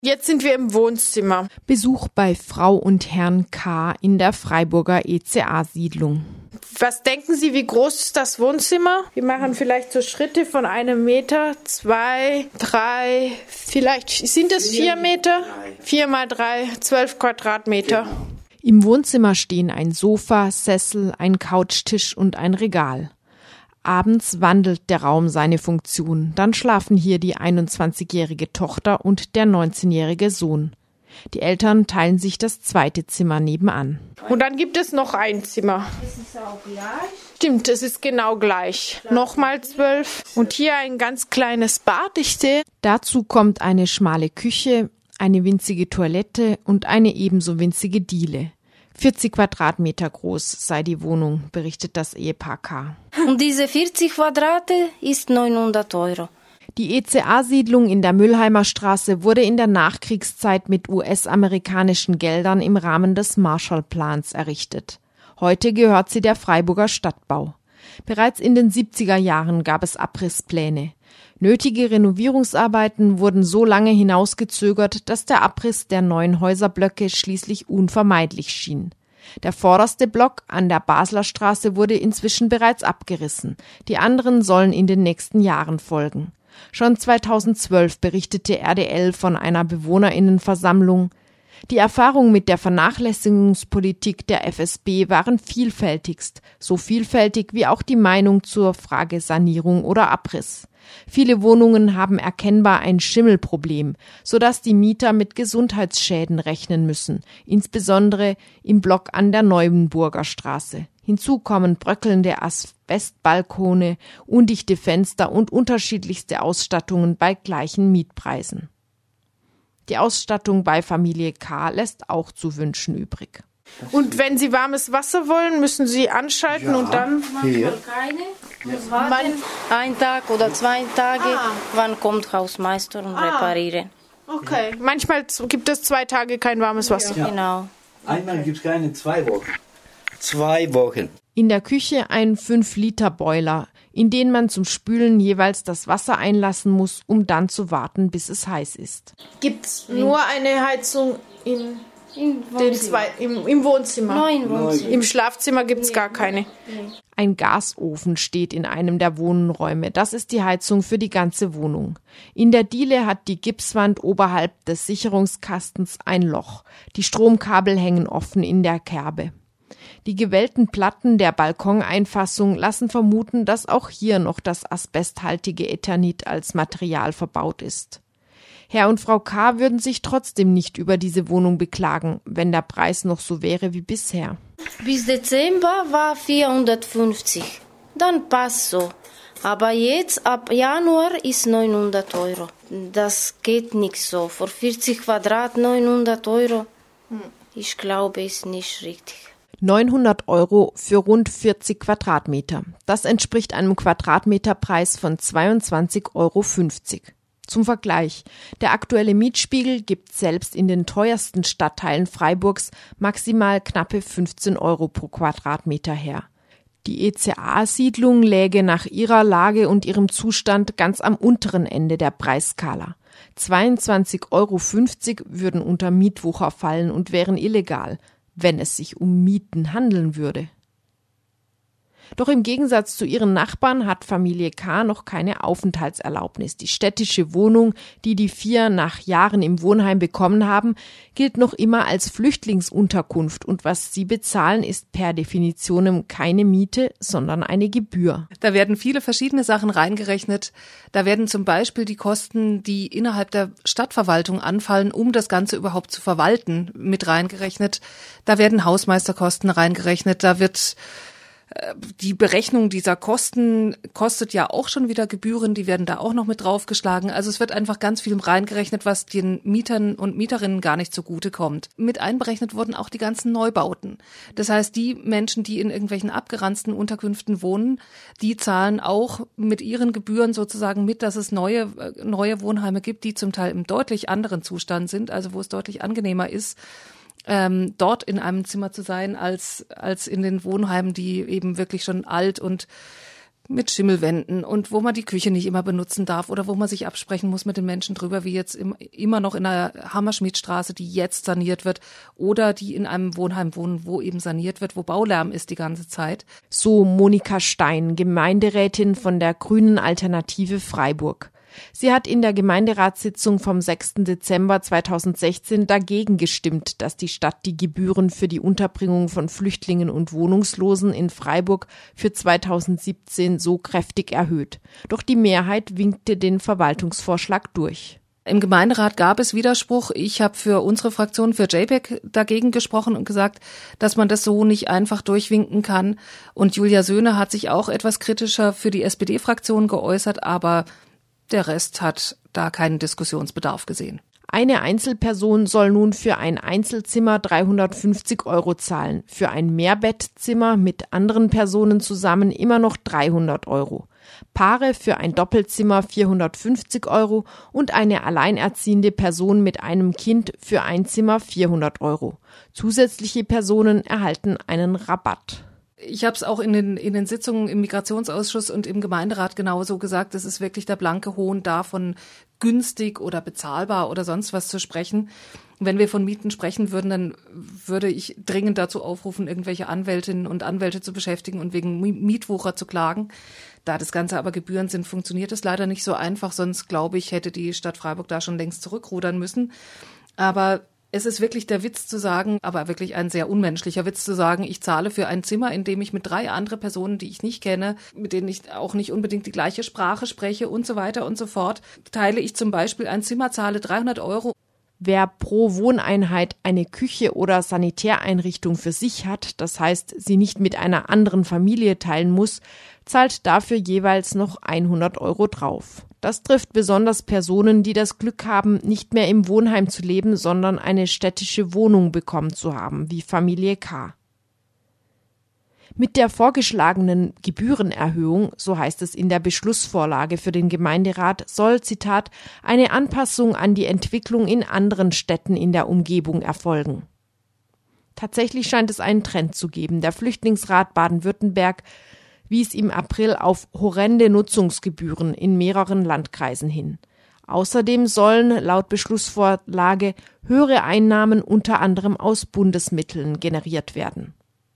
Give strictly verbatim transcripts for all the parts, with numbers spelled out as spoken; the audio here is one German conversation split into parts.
Jetzt sind wir im Wohnzimmer. Besuch bei Frau und Herrn K. in der Freiburger E C A-Siedlung. Was denken Sie, wie groß ist das Wohnzimmer? Wir machen vielleicht so Schritte von einem Meter, zwei, drei, vielleicht sind es vier Meter? Vier mal drei, zwölf Quadratmeter. Im Wohnzimmer stehen ein Sofa, Sessel, ein Couchtisch und ein Regal. Abends wandelt der Raum seine Funktion. Dann schlafen hier die einundzwanzigjährige Tochter und der neunzehnjährige Sohn. Die Eltern teilen sich das zweite Zimmer nebenan. Und dann gibt es noch ein Zimmer. Das ist auch gleich. Stimmt, es ist genau gleich. Nochmal zwölf. Und hier ein ganz kleines Bad, ich sehe. Dazu kommt eine schmale Küche, eine winzige Toilette und eine ebenso winzige Diele. vierzig Quadratmeter groß sei die Wohnung, berichtet das Ehepaar K. Und diese vierzig Quadrate ist neunhundert Euro. Die E C A-Siedlung in der Müllheimer Straße wurde in der Nachkriegszeit mit U S-amerikanischen Geldern im Rahmen des Marshallplans errichtet. Heute gehört sie der Freiburger Stadtbau. Bereits in den siebziger Jahren gab es Abrisspläne. Nötige Renovierungsarbeiten wurden so lange hinausgezögert, dass der Abriss der neuen Häuserblöcke schließlich unvermeidlich schien. Der vorderste Block an der Basler Straße wurde inzwischen bereits abgerissen. Die anderen sollen in den nächsten Jahren folgen. Schon zweitausendzwölf berichtete R D L von einer BewohnerInnenversammlung. Die Erfahrungen mit der Vernachlässigungspolitik der F S B waren vielfältigst, so vielfältig wie auch die Meinung zur Frage Sanierung oder Abriss. Viele Wohnungen haben erkennbar ein Schimmelproblem, sodass die Mieter mit Gesundheitsschäden rechnen müssen, insbesondere im Block an der Neuenburger Straße. Hinzu kommen bröckelnde Asbestbalkone, undichte Fenster und unterschiedlichste Ausstattungen bei gleichen Mietpreisen. Die Ausstattung bei Familie K. lässt auch zu wünschen übrig. Und wenn Sie warmes Wasser wollen, müssen Sie anschalten ja. und dann... Manchmal keine. Muss warten. Ein Tag oder zwei Tage. Ah. Wann kommt Hausmeister und ah. reparieren. Okay. Manchmal gibt es zwei Tage kein warmes Wasser. Ja. Genau. Einmal gibt es keine, zwei Wochen. Zwei Wochen. In der Küche ein fünf Liter Boiler, in den man zum Spülen jeweils das Wasser einlassen muss, um dann zu warten, bis es heiß ist. Gibt es nur eine Heizung in... Im Den zwei, im, im Wohnzimmer. Nein, Wohnzimmer. Im Schlafzimmer gibt es gar keine. Ein Gasofen steht in einem der Wohnräume. Das ist die Heizung für die ganze Wohnung. In der Diele hat die Gipswand oberhalb des Sicherungskastens ein Loch. Die Stromkabel hängen offen in der Kerbe. Die gewellten Platten der Balkoneinfassung lassen vermuten, dass auch hier noch das asbesthaltige Eternit als Material verbaut ist. Herr und Frau K. würden sich trotzdem nicht über diese Wohnung beklagen, wenn der Preis noch so wäre wie bisher. Bis Dezember war vierhundertfünfzig. Dann passt so. Aber jetzt ab Januar ist neunhundert Euro. Das geht nicht so. Für vierzig Quadrat neunhundert Euro, ich glaube, ist nicht richtig. neunhundert Euro für rund vierzig Quadratmeter. Das entspricht einem Quadratmeterpreis von zweiundzwanzig Euro fünfzig. Zum Vergleich, der aktuelle Mietspiegel gibt selbst in den teuersten Stadtteilen Freiburgs maximal knappe fünfzehn Euro pro Quadratmeter her. Die E C A-Siedlung läge nach ihrer Lage und ihrem Zustand ganz am unteren Ende der Preisskala. zweiundzwanzig Euro fünfzig würden unter Mietwucher fallen und wären illegal, wenn es sich um Mieten handeln würde. Doch im Gegensatz zu ihren Nachbarn hat Familie K. noch keine Aufenthaltserlaubnis. Die städtische Wohnung, die die vier nach Jahren im Wohnheim bekommen haben, gilt noch immer als Flüchtlingsunterkunft und was sie bezahlen, ist per Definition keine Miete, sondern eine Gebühr. Da werden viele verschiedene Sachen reingerechnet. Da werden zum Beispiel die Kosten, die innerhalb der Stadtverwaltung anfallen, um das Ganze überhaupt zu verwalten, mit reingerechnet. Da werden Hausmeisterkosten reingerechnet, da wird die Berechnung dieser Kosten kostet ja auch schon wieder Gebühren, die werden da auch noch mit draufgeschlagen. Also es wird einfach ganz viel reingerechnet, was den Mietern und Mieterinnen gar nicht zugute kommt. Mit einberechnet wurden auch die ganzen Neubauten. Das heißt, die Menschen, die in irgendwelchen abgeranzten Unterkünften wohnen, die zahlen auch mit ihren Gebühren sozusagen mit, dass es neue, neue Wohnheime gibt, die zum Teil im deutlich anderen Zustand sind, also wo es deutlich angenehmer ist, Ähm, dort in einem Zimmer zu sein, als als in den Wohnheimen, die eben wirklich schon alt und mit Schimmelwänden und wo man die Küche nicht immer benutzen darf oder wo man sich absprechen muss mit den Menschen drüber, wie jetzt im, immer noch in der Hammerschmiedstraße, die jetzt saniert wird oder die in einem Wohnheim wohnen, wo eben saniert wird, wo Baulärm ist die ganze Zeit. So Monika Stein, Gemeinderätin von der Grünen Alternative Freiburg. Sie hat in der Gemeinderatssitzung vom sechsten Dezember zweitausendsechzehn dagegen gestimmt, dass die Stadt die Gebühren für die Unterbringung von Flüchtlingen und Wohnungslosen in Freiburg für zweitausendsiebzehn so kräftig erhöht. Doch die Mehrheit winkte den Verwaltungsvorschlag durch. Im Gemeinderat gab es Widerspruch. Ich habe für unsere Fraktion, für J PEG, dagegen gesprochen und gesagt, dass man das so nicht einfach durchwinken kann. Und Julia Söhne hat sich auch etwas kritischer für die S P D-Fraktion geäußert, aber der Rest hat da keinen Diskussionsbedarf gesehen. Eine Einzelperson soll nun für ein Einzelzimmer dreihundertfünfzig Euro zahlen, für ein Mehrbettzimmer mit anderen Personen zusammen immer noch dreihundert Euro. Paare für ein Doppelzimmer vierhundertfünfzig Euro und eine alleinerziehende Person mit einem Kind für ein Zimmer vierhundert Euro. Zusätzliche Personen erhalten einen Rabatt. Ich habe es auch in den, in den Sitzungen im Migrationsausschuss und im Gemeinderat genauso gesagt, es ist wirklich der blanke Hohn davon, günstig oder bezahlbar oder sonst was zu sprechen. Wenn wir von Mieten sprechen würden, dann würde ich dringend dazu aufrufen, irgendwelche Anwältinnen und Anwälte zu beschäftigen und wegen Mietwucher zu klagen. Da das Ganze aber Gebühren sind, funktioniert es leider nicht so einfach, sonst glaube ich, hätte die Stadt Freiburg da schon längst zurückrudern müssen. Aber es ist wirklich der Witz zu sagen, aber wirklich ein sehr unmenschlicher Witz zu sagen, ich zahle für ein Zimmer, in dem ich mit drei anderen Personen, die ich nicht kenne, mit denen ich auch nicht unbedingt die gleiche Sprache spreche und so weiter und so fort, teile ich zum Beispiel ein Zimmer, zahle dreihundert Euro. Wer pro Wohneinheit eine Küche oder Sanitäreinrichtung für sich hat, das heißt, sie nicht mit einer anderen Familie teilen muss, zahlt dafür jeweils noch hundert Euro drauf. Das trifft besonders Personen, die das Glück haben, nicht mehr im Wohnheim zu leben, sondern eine städtische Wohnung bekommen zu haben, wie Familie K. Mit der vorgeschlagenen Gebührenerhöhung, so heißt es in der Beschlussvorlage für den Gemeinderat, soll, Zitat, eine Anpassung an die Entwicklung in anderen Städten in der Umgebung erfolgen. Tatsächlich scheint es einen Trend zu geben. Der Flüchtlingsrat Baden-Württemberg wies im April auf horrende Nutzungsgebühren in mehreren Landkreisen hin. Außerdem sollen laut Beschlussvorlage höhere Einnahmen unter anderem aus Bundesmitteln generiert werden.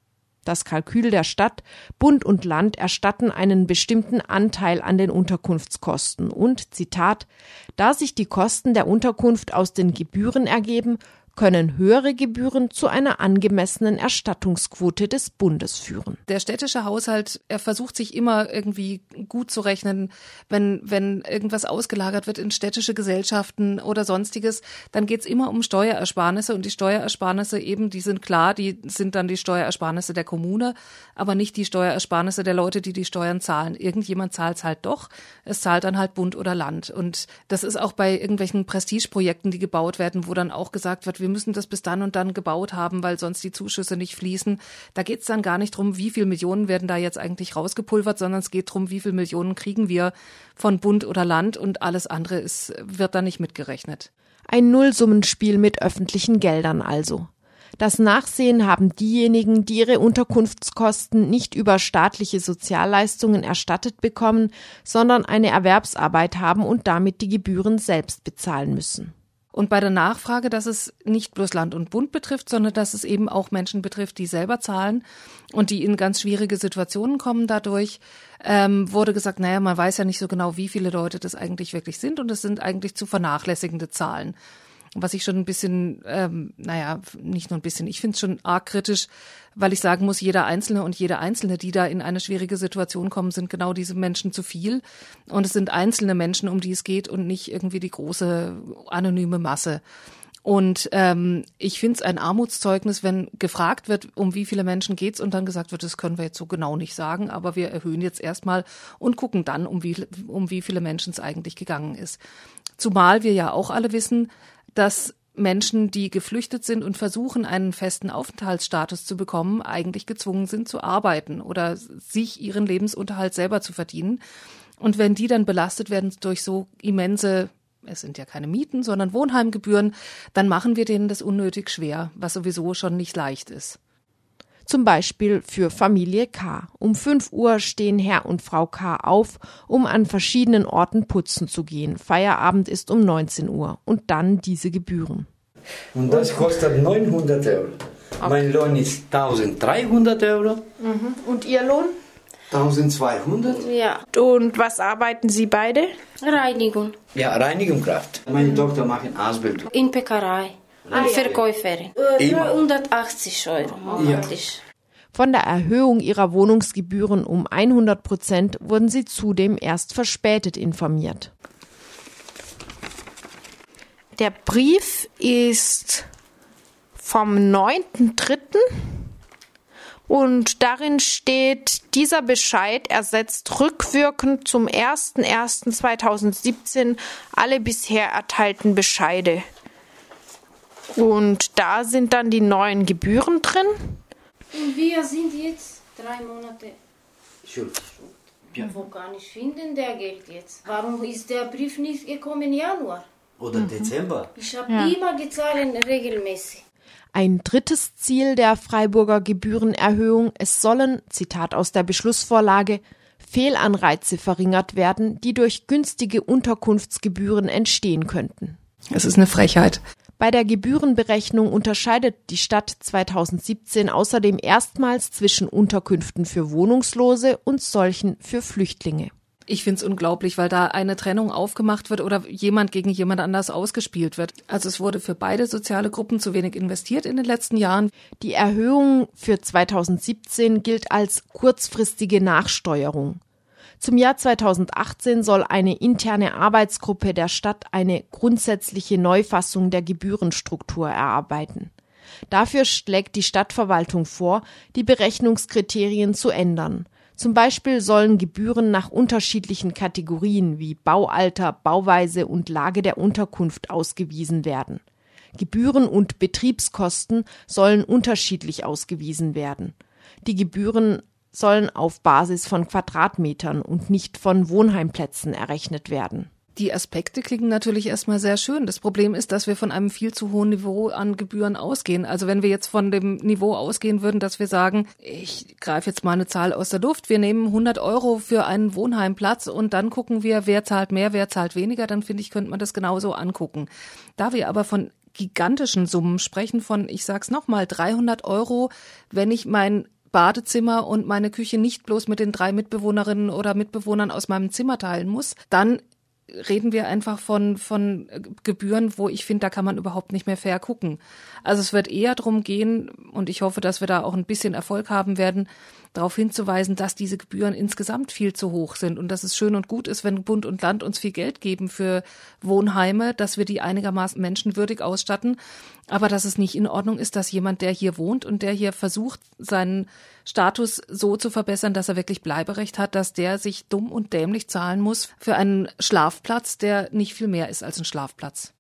Das Kalkül der Stadt, Bund und Land erstatten einen bestimmten Anteil an den Unterkunftskosten und, Zitat, da sich die Kosten der Unterkunft aus den Gebühren ergeben, können höhere Gebühren zu einer angemessenen Erstattungsquote des Bundes führen. Der städtische Haushalt, er versucht sich immer irgendwie gut zu rechnen, wenn wenn irgendwas ausgelagert wird in städtische Gesellschaften oder sonstiges, dann geht's immer um Steuerersparnisse und die Steuerersparnisse eben, die sind klar, die sind dann die Steuerersparnisse der Kommune, aber nicht die Steuerersparnisse der Leute, die die Steuern zahlen. Irgendjemand zahlt's halt doch, es zahlt dann halt Bund oder Land und das ist auch bei irgendwelchen Prestigeprojekten, die gebaut werden, wo dann auch gesagt wird, wir müssen das bis dann und dann gebaut haben, weil sonst die Zuschüsse nicht fließen. Da geht es dann gar nicht drum, wie viel Millionen werden da jetzt eigentlich rausgepulvert, sondern es geht drum, wie viel Millionen kriegen wir von Bund oder Land und alles andere ist, wird da nicht mitgerechnet. Ein Nullsummenspiel mit öffentlichen Geldern also. Das Nachsehen haben diejenigen, die ihre Unterkunftskosten nicht über staatliche Sozialleistungen erstattet bekommen, sondern eine Erwerbsarbeit haben und damit die Gebühren selbst bezahlen müssen. Und bei der Nachfrage, dass es nicht bloß Land und Bund betrifft, sondern dass es eben auch Menschen betrifft, die selber zahlen und die in ganz schwierige Situationen kommen dadurch, ähm, wurde gesagt, naja, man weiß ja nicht so genau, wie viele Leute das eigentlich wirklich sind und es sind eigentlich zu vernachlässigende Zahlen. Was ich schon ein bisschen, ähm, naja, nicht nur ein bisschen, ich finde es schon arg kritisch, weil ich sagen muss, jeder Einzelne und jede Einzelne, die da in eine schwierige Situation kommen, sind genau diese Menschen zu viel. Und es sind einzelne Menschen, um die es geht und nicht irgendwie die große anonyme Masse. Und ähm, ich finde es ein Armutszeugnis, wenn gefragt wird, um wie viele Menschen geht's und dann gesagt wird, das können wir jetzt so genau nicht sagen, aber wir erhöhen jetzt erstmal und gucken dann, um wie, um wie viele Menschen es eigentlich gegangen ist. Zumal wir ja auch alle wissen, dass Menschen, die geflüchtet sind und versuchen, einen festen Aufenthaltsstatus zu bekommen, eigentlich gezwungen sind zu arbeiten oder sich ihren Lebensunterhalt selber zu verdienen. Und wenn die dann belastet werden durch so immense, es sind ja keine Mieten, sondern Wohnheimgebühren, dann machen wir denen das unnötig schwer, was sowieso schon nicht leicht ist. Zum Beispiel für Familie K. Um fünf Uhr stehen Herr und Frau K. auf, um an verschiedenen Orten putzen zu gehen. Feierabend ist um neunzehn Uhr und dann diese Gebühren. Und das kostet neunhundert Euro. Okay. Mein Lohn ist eintausenddreihundert Euro. Mhm. Und Ihr Lohn? eintausendzweihundert. Ja. Und was arbeiten Sie beide? Reinigung. Ja, Reinigungskraft. Meine Tochter macht Ausbildung. In Bäckerei. Ah, Und ja. Verkäuferin. Äh, dreihundertachtzig Euro monatlich. Von der Erhöhung ihrer Wohnungsgebühren um hundert Prozent wurden sie zudem erst verspätet informiert. Der Brief ist vom neunten dritten und darin steht, dieser Bescheid ersetzt rückwirkend zum ersten ersten zweitausendsiebzehn alle bisher erteilten Bescheide. Und da sind dann die neuen Gebühren drin. Und wir sind jetzt drei Monate Schuld. ja. Wo kann ich finden der Geld jetzt? Warum ist der Brief nicht gekommen im Januar? Oder mhm. Dezember. Ich habe ja. immer gezahlt regelmäßig. Ein drittes Ziel der Freiburger Gebührenerhöhung, es sollen, Zitat aus der Beschlussvorlage, Fehlanreize verringert werden, die durch günstige Unterkunftsgebühren entstehen könnten. Es ist eine Frechheit. Bei der Gebührenberechnung unterscheidet die Stadt zweitausendsiebzehn außerdem erstmals zwischen Unterkünften für Wohnungslose und solchen für Flüchtlinge. Ich finde es unglaublich, weil da eine Trennung aufgemacht wird oder jemand gegen jemand anders ausgespielt wird. Also es wurde für beide soziale Gruppen zu wenig investiert in den letzten Jahren. Die Erhöhung für zweitausendsiebzehn gilt als kurzfristige Nachsteuerung. Zum Jahr zweitausendachtzehn soll eine interne Arbeitsgruppe der Stadt eine grundsätzliche Neufassung der Gebührenstruktur erarbeiten. Dafür schlägt die Stadtverwaltung vor, die Berechnungskriterien zu ändern. Zum Beispiel sollen Gebühren nach unterschiedlichen Kategorien wie Baualter, Bauweise und Lage der Unterkunft ausgewiesen werden. Gebühren und Betriebskosten sollen unterschiedlich ausgewiesen werden. Die Gebühren sollen auf Basis von Quadratmetern und nicht von Wohnheimplätzen errechnet werden. Die Aspekte klingen natürlich erstmal sehr schön. Das Problem ist, dass wir von einem viel zu hohen Niveau an Gebühren ausgehen. Also wenn wir jetzt von dem Niveau ausgehen würden, dass wir sagen, ich greife jetzt mal eine Zahl aus der Luft, wir nehmen hundert Euro für einen Wohnheimplatz und dann gucken wir, wer zahlt mehr, wer zahlt weniger, dann finde ich, könnte man das genauso angucken. Da wir aber von gigantischen Summen sprechen, von, ich sag's nochmal, dreihundert Euro, wenn ich mein Badezimmer und meine Küche nicht bloß mit den drei Mitbewohnerinnen oder Mitbewohnern aus meinem Zimmer teilen muss, dann reden wir einfach von von Gebühren, wo ich finde, da kann man überhaupt nicht mehr fair gucken. Also es wird eher darum gehen, und ich hoffe, dass wir da auch ein bisschen Erfolg haben werden, darauf hinzuweisen, dass diese Gebühren insgesamt viel zu hoch sind und dass es schön und gut ist, wenn Bund und Land uns viel Geld geben für Wohnheime, dass wir die einigermaßen menschenwürdig ausstatten, aber dass es nicht in Ordnung ist, dass jemand, der hier wohnt und der hier versucht, seinen Status so zu verbessern, dass er wirklich Bleiberecht hat, dass der sich dumm und dämlich zahlen muss für einen Schlafplatz, der nicht viel mehr ist als ein Schlafplatz.